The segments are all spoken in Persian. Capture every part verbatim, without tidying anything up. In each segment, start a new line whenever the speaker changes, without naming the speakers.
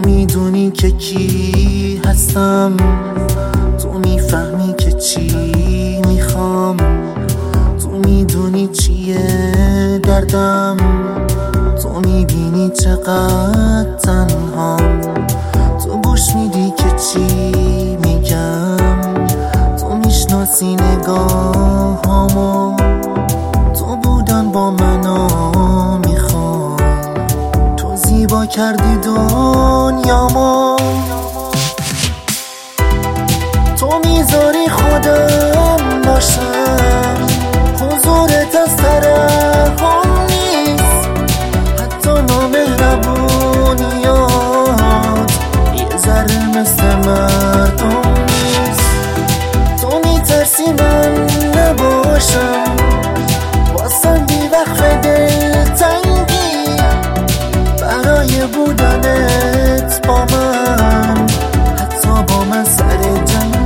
میدونی که کی هستم، تو میفهمی که چی میخوام، تو میدونی چیه دردم، تو میبینی چقدر تنهام، تو گوش میدی که چی میگم، تو میشناسی نگاهامو، تو بودن با منو میخوای، تو زیبا کردی دنیامو، تو میذاری خودم باشم، حضورت از طرفم نیست، حتی نامهربونیات یه ذره مثل مردم نیست، تو میترسی من نباشم، واسم بی وقف دلتنگی، برای بودنت با من، حتی با من سر جنگی.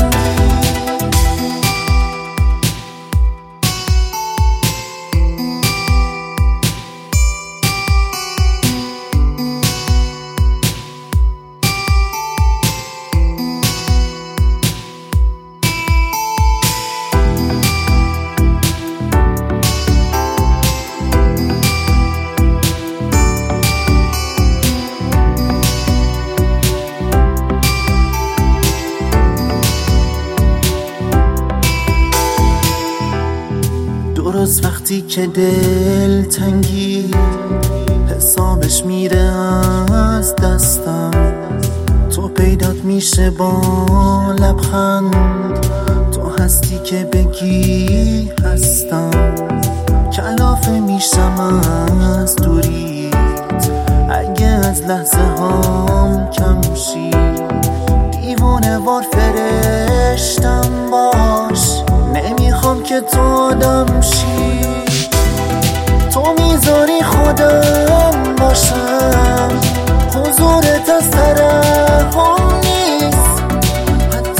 درست وقتی که دل تنگی حسابش میره از دستم، تو پیدات میشه با لبخند، تو هستی که بگی هستم، کلافه میشم از دوریت اگه از لحظه هام کم شی، دیوونه وار فرشتم باش، نمیخوام که تو آدم شی، تو میذاری خودم باشم، حضورت از طرفم نیست، حتی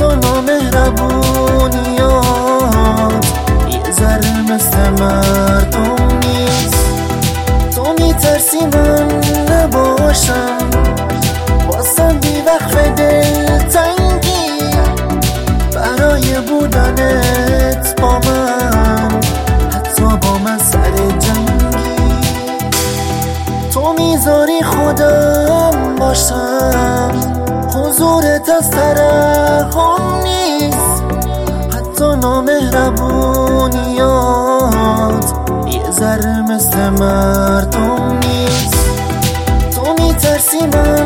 نامهربونیات یه ذره مثل مردم نیست، تو میترسی من نباشم، واسم بی وقف دلتنگی، برای بودنت با من، حتی با من سر جنگی، تو میذاری خودم باشم، حضورت از طرفم نیست، حتی نامهربونیات یه ذره مثل مردم نیست، تو میترسی من